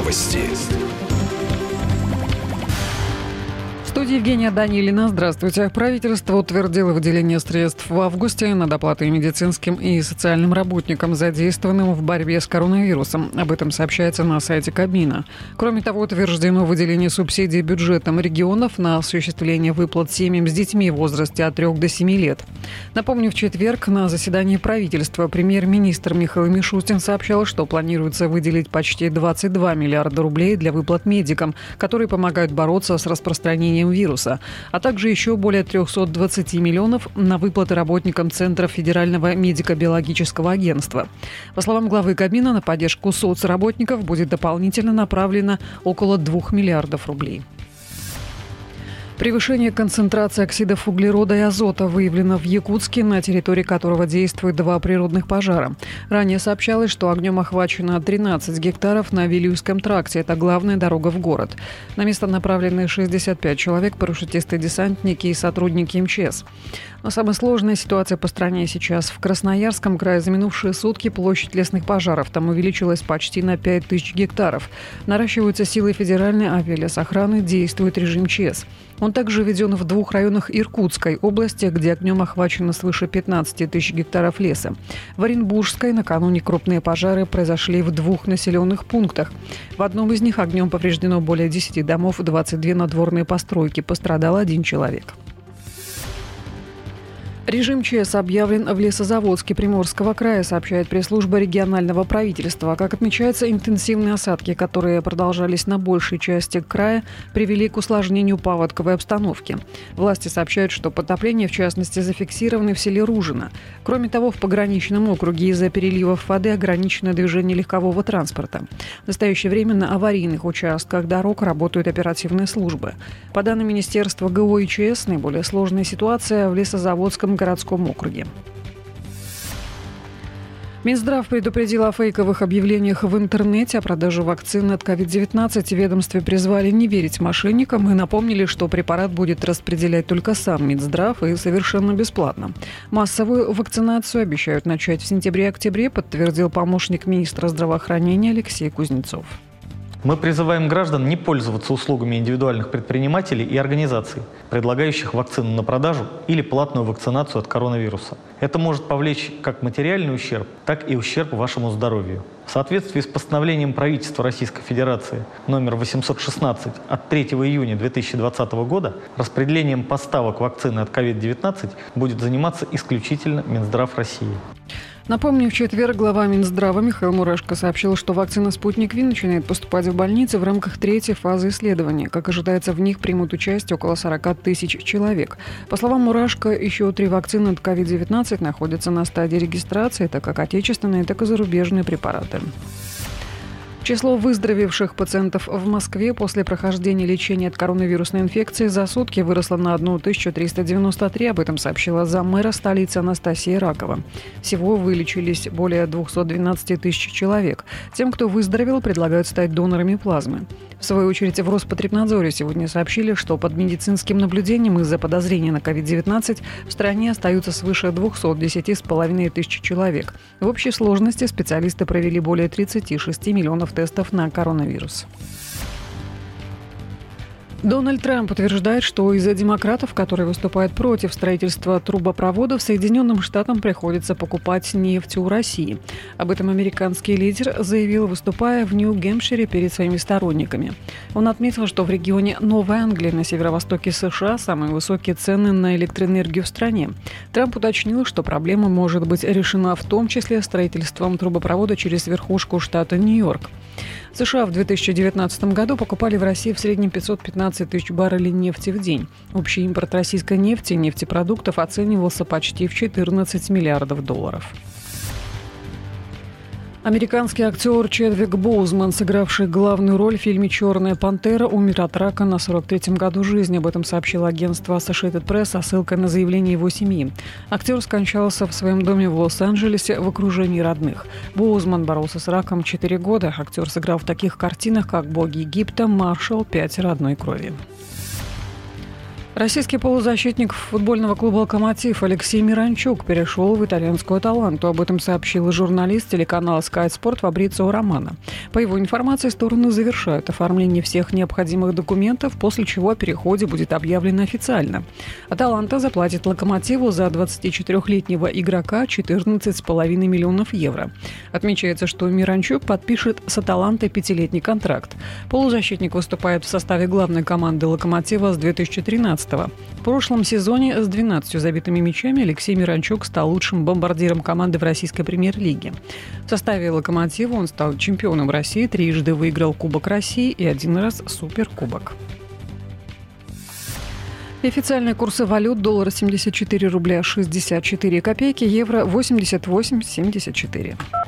Новости. В студии Евгения Данилина. Здравствуйте. Правительство утвердило выделение средств в августе на доплаты медицинским и социальным работникам, задействованным в борьбе с коронавирусом. Об этом сообщается на сайте Кабмина. Кроме того, утверждено выделение субсидий бюджетам регионов на осуществление выплат семьям с детьми в возрасте от 3 до 7 лет. Напомню, в четверг на заседании правительства премьер-министр Михаил Мишустин сообщал, что планируется выделить почти 22 миллиарда рублей для выплат медикам, которые помогают бороться с распространением вируса, а также еще более 320 миллионов на выплаты работникам Центра Федерального медико-биологического агентства. По словам главы Кабмина, на поддержку соцработников будет дополнительно направлено около 2 миллиардов рублей. Превышение концентрации оксидов углерода и азота выявлено в Якутске, на территории которого действуют 2 природных пожара. Ранее сообщалось, что огнем охвачено 13 гектаров на Вилюйском тракте. Это главная дорога в город. На место направлены 65 человек, парашютисты, десантники и сотрудники МЧС. Но самая сложная ситуация по стране сейчас. В Красноярском крае за минувшие сутки площадь лесных пожаров там увеличилась почти на 5000 гектаров. Наращиваются силы федеральной авиалесохраны, действует режим МЧС. Он также введен в 2 районах Иркутской области, где огнем охвачено свыше 15 тысяч гектаров леса. В Оренбургской накануне крупные пожары произошли в 2 населенных пунктах. В одном из них огнем повреждено более 10 домов, 22 надворные постройки. Пострадал 1 человек. Режим ЧС объявлен в Лесозаводске Приморского края, сообщает пресс-служба регионального правительства. Как отмечается, интенсивные осадки, которые продолжались на большей части края, привели к усложнению паводковой обстановки. Власти сообщают, что потопления, в частности, зафиксированы в селе Ружино. Кроме того, в пограничном округе из-за переливов воды ограничено движение легкового транспорта. В настоящее время на аварийных участках дорог работают оперативные службы. По данным Министерства ГО и ЧС, наиболее сложная ситуация в Лесозаводском городском округе. Минздрав предупредил о фейковых объявлениях в интернете о продаже вакцины от COVID-19. В ведомстве призвали не верить мошенникам и напомнили, что препарат будет распределять только сам Минздрав и совершенно бесплатно. Массовую вакцинацию обещают начать в сентябре-октябре, подтвердил помощник министра здравоохранения Алексей Кузнецов. Мы призываем граждан не пользоваться услугами индивидуальных предпринимателей и организаций, предлагающих вакцину на продажу или платную вакцинацию от коронавируса. Это может повлечь как материальный ущерб, так и ущерб вашему здоровью. В соответствии с постановлением правительства Российской Федерации номер 816 от 3 июня 2020 года распределением поставок вакцины от COVID-19 будет заниматься исключительно Минздрав России. Напомню, в четверг глава Минздрава Михаил Мурашко сообщил, что вакцина «Спутник Ви» начинает поступать в больницы в рамках 3-й фазы исследования. Как ожидается, в них примут участие около 40 тысяч человек. По словам Мурашко, еще 3 вакцины от COVID-19 находятся на стадии регистрации, так как отечественные, так и зарубежные препараты. Число выздоровевших пациентов в Москве после прохождения лечения от коронавирусной инфекции за сутки выросло на 1393. Об этом сообщила заммэра столицы Анастасия Ракова. Всего вылечились более 212 тысяч человек. Тем, кто выздоровел, предлагают стать донорами плазмы. В свою очередь, в Роспотребнадзоре сегодня сообщили, что под медицинским наблюдением из-за подозрения на COVID-19 в стране остаются свыше 210,5 тысяч человек. В общей сложности специалисты провели более 36 миллионов тестов на коронавирус. Дональд Трамп утверждает, что из-за демократов, которые выступают против строительства трубопроводов, Соединенным Штатам приходится покупать нефть у России. Об этом американский лидер заявил, выступая в Нью-Гэмпшире перед своими сторонниками. Он отметил, что в регионе Новой Англии на северо-востоке США самые высокие цены на электроэнергию в стране. Трамп уточнил, что проблема может быть решена в том числе строительством трубопровода через верхушку штата Нью-Йорк. США в 2019 году покупали в России в среднем 515 тысяч баррелей нефти в день. Общий импорт российской нефти и нефтепродуктов оценивался почти в 14 миллиардов долларов. Американский актер Чедвик Боузман, сыгравший главную роль в фильме «Черная пантера», умер от рака на 43-м году жизни. Об этом сообщило агентство Associated Press со ссылкой на заявление его семьи. Актер скончался в своем доме в Лос-Анджелесе в окружении родных. Боузман боролся с раком 4 года. Актер сыграл в таких картинах, как «Боги Египта», «Маршал», «5 родной крови». Российский полузащитник футбольного клуба «Локомотив» Алексей Миранчук перешел в итальянскую «Аталанту». Об этом сообщил журналист телеканала Sky Sport Фабрицио Романо. По его информации, стороны завершают оформление всех необходимых документов, после чего о переходе будет объявлено официально. «Аталанта» заплатит «Локомотиву» за 24-летнего игрока 14,5 миллионов евро. Отмечается, что Миранчук подпишет с «Аталантой» 5-летний контракт. Полузащитник выступает в составе главной команды «Локомотива» с 2013 года. В прошлом сезоне с 12 забитыми мячами Алексей Миранчук стал лучшим бомбардиром команды в российской премьер-лиге. В составе «Локомотива» он стал чемпионом России, трижды выиграл Кубок России и один раз Суперкубок. Официальные курсы валют: доллар 74 рубля 64 копейки, евро 88,74.